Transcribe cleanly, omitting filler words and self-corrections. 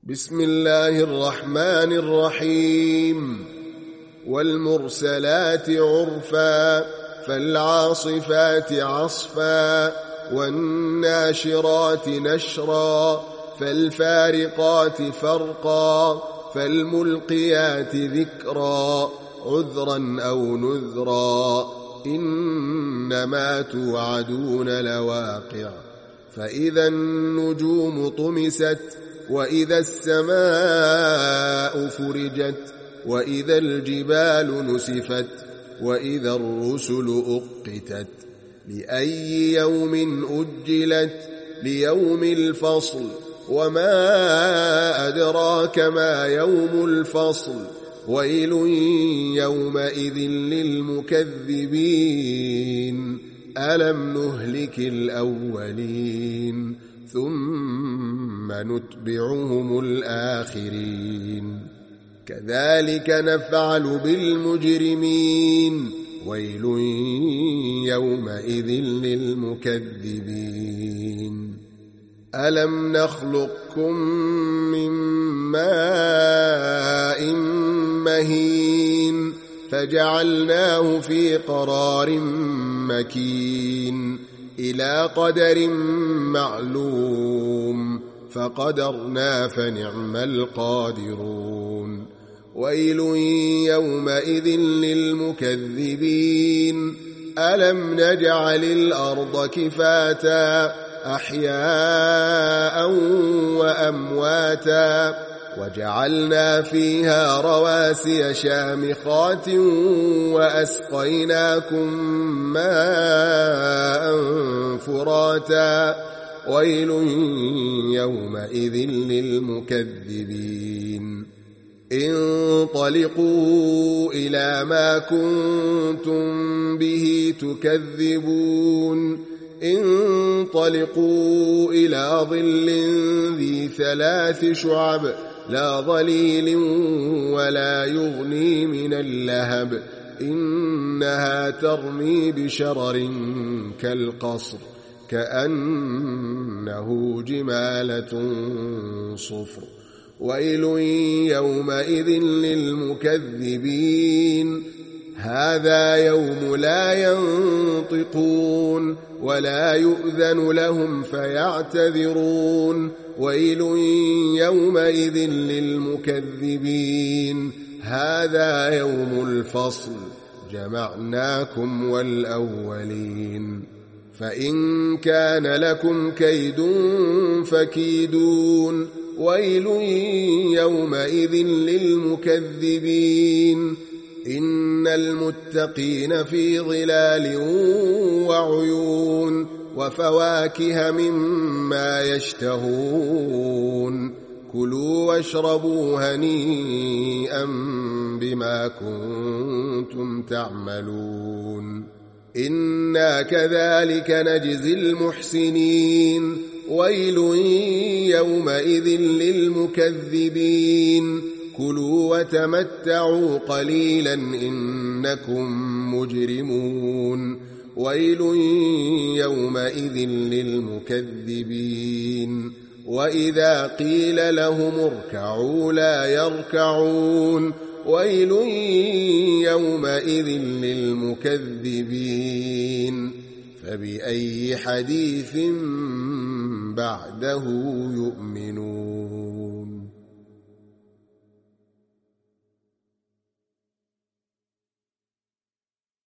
بسم الله الرحمن الرحيم. والمرسلات عرفا فالعاصفات عصفا والناشرات نشرا فالفارقات فرقا فالملقيات ذكرا عذرا أو نذرا إنما توعدون لواقع. فإذا النجوم طمست وإذا السماء فرجت وإذا الجبال نسفت وإذا الرسل أقتت لأي يوم أجلت ليوم الفصل وما أدراك ما يوم الفصل ويل يومئذ للمكذبين ألم نهلك الأولين ثم نتبعهم الآخرين كذلك نفعل بالمجرمين ويل يومئذ للمكذبين ألم نخلقكم من ماء مهين فجعلناه في قرار مكين إلى قدر معلوم فقدرنا فنعم القادرون ويل يومئذ للمكذبين ألم نجعل الأرض كفاتا أحياء وأمواتا وجعلنا فيها رواسي شامخات وأسقيناكم ماء فراتا ويل يومئذ للمكذبين انطلقوا إلى ما كنتم به تكذبون انطلقوا إلى ظل ذي 3 شعب لا ظليل ولا يغني من اللهب إنها ترمي بشرر كالقصر كأنه جمالة صفر ويل يومئذ للمكذبين هذا يوم لا ينطقون ولا يؤذن لهم فيعتذرون ويل يومئذ للمكذبين هذا يوم الفصل جمعناكم والأولين فإن كان لكم كيد فكيدون ويل يومئذ للمكذبين إن المتقين في ظلال وعيون وفواكه مما يشتهون كلوا واشربوا هنيئا بما كنتم تعملون إنا كذلك نجزي المحسنين ويل يومئذ للمكذبين كلوا وتمتعوا قليلا إنكم مجرمون ويل يومئذ للمكذبين وإذا قيل لهم اركعوا لا يركعون ويل يومئذ للمكذبين فبأي حديث بعده يؤمنون.